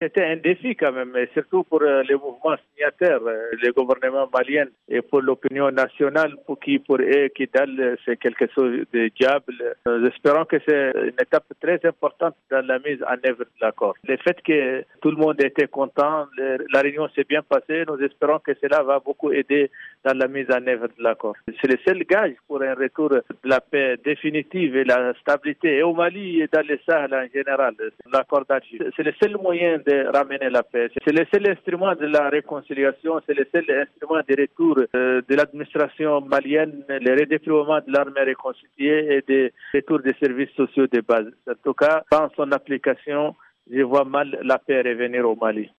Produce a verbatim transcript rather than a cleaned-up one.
C'était un défi quand même, et surtout pour euh, les mouvements signataires, euh, les gouvernements maliens et pour l'opinion nationale, pour qui, pour eux, Kidal, c'est quelque chose de diable. Nous espérons que c'est une étape très importante dans la mise en œuvre de l'accord. Le fait que tout le monde était content, le, la réunion s'est bien passée, nous espérons que cela va beaucoup aider dans la mise en œuvre de l'accord. C'est le seul gage pour un retour de la paix définitive et la stabilité, et au Mali et dans le Sahel en général, l'accord d'Alger. C'est le seul moyen de ramener la paix. C'est le seul instrument de la réconciliation, c'est le seul instrument de retour euh, de l'administration malienne, le redéploiement de l'armée réconciliée et de retour des services sociaux de base. En tout cas, dans son application, je vois mal la paix revenir au Mali.